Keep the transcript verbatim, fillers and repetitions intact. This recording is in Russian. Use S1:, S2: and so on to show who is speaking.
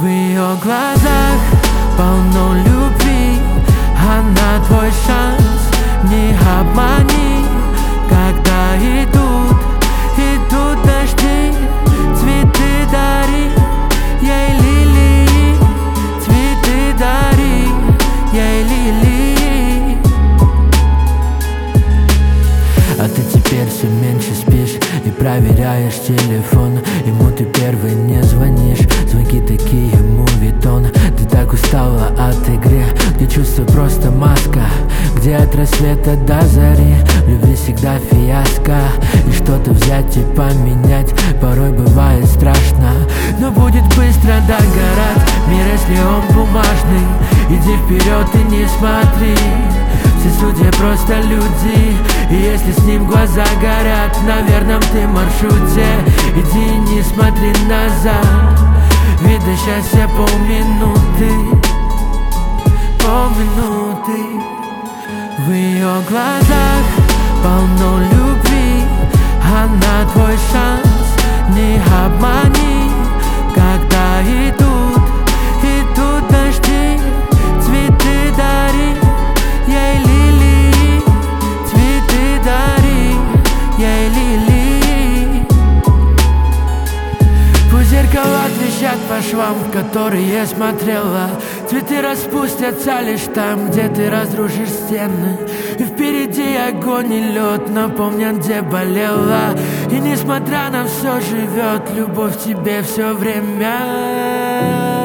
S1: В ее глазах полно любви, она твой шанс, не обмани. Когда идут, идут дожди, цветы дари ей, лилии, цветы дари ей, лилии. А ты теперь все меньше спишь и проверяешь телефон. Ему ты первый не звонишь, звонки такие мувитон. Ты так устала от игры, где чувство просто маска, где от рассвета до зари в любви всегда фиаско. И что-то взять и поменять порой бывает страшно, но будет быстро догорать мир, если он бумажный. Иди вперед и не смотри, все судьи просто люди, и если с ним глаза горят на верном ты маршруте, иди не смотри назад, ведь до счастья полминуты, полминуты. В ее глазах полно любви, она твой шанс, не обмани. Когда идут, идут дожди, цветы дари ей, лилии, цветы дари ей, лилии. Пусть зеркала трещат по швам, в которые смотрела. Цветы распустятся лишь там, где ты разрушишь стены. И впереди огонь и лед напомнят, где болела. И несмотря на все живет любовь в тебе все время.